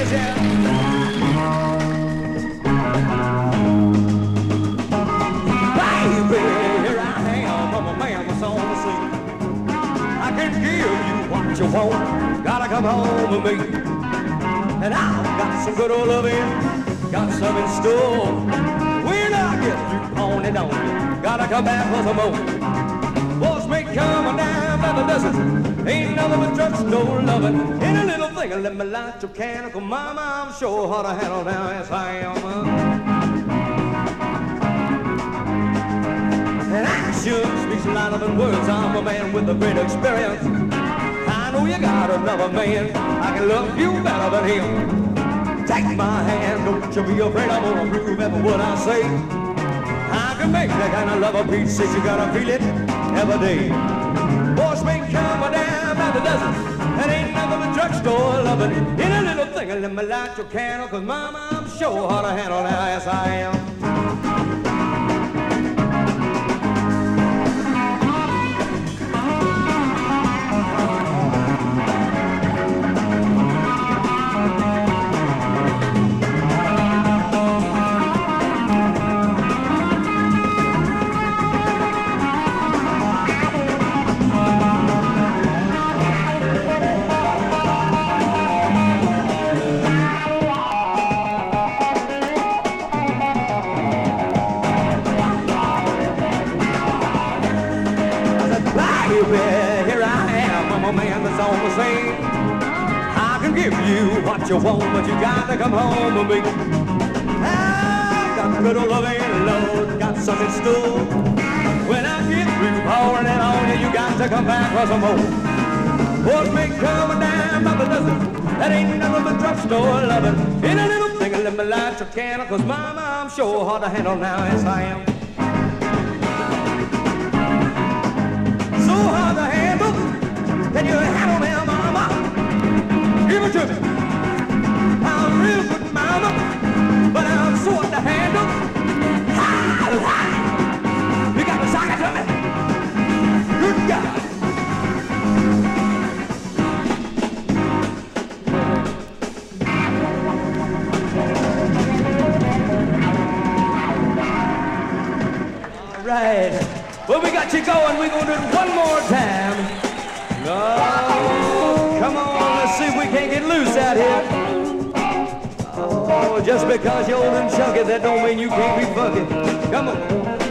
yeah. Baby, here I am, I'm a man that's on the scene. I can give you what you want, gotta come home with me. And I've got some good old loving, got some in store. When I get through on it on you, gotta come back for some more. Boys may come a dime by the dozen, ain't nothing but drugstore loving. Any little thing, let me light your candle, 'cause mama, I'm sure how to handle now, yes I am. And action speaks louder than words, I'm a man with a great experience. I know you got another man, I can love you better than him. Take my hand, don't you be afraid, I'm gonna prove every word I say. I can make that kind of love a piece if you gotta feel it every day. Boys may come a dime by the dozen, and ain't nothing but drugstore loving. In a little thing, let me light your candle, 'cause mama, I'm sure how to handle now, yes I am. Here I am, I'm a man that's on the scene. I can give you what you want, but you got to come home with me. I got good old loving, Lord, got some in store. When I get through pouring it on you, you got to come back for some more. Boys may come a dime by the dozen, that ain't nothing but drugstore loving. In a little thing, let me light your candle, 'cause mama, I'm sure hard to handle now, yes I am. So hard to handle, can you handle me, mama? Give it to me. I'm real good, mama, but I'm so hard to handle. You got to sock it to me. Good God. All right. Well, we got you going. We're going to do it one more time. Oh, come on. Let's see if we can't get loose out here. Oh, just because you're old and chunky, that don't mean you can't be funky. Come on.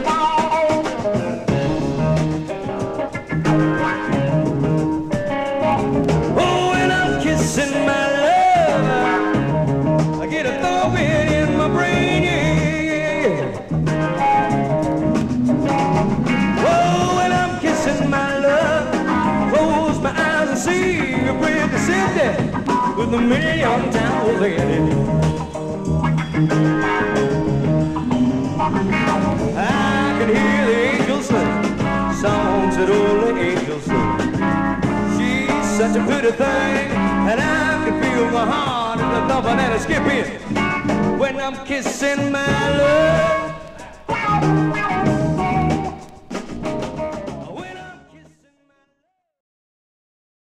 Oh, when I'm kissing my love, I get a throbbing in my brain, yeah. See you bring the city with a million towels in it. I can hear the angels sing songs that only angels sing. She's such a pretty thing, and I can feel my heart and the thumping and a skipping when I'm kissing my love.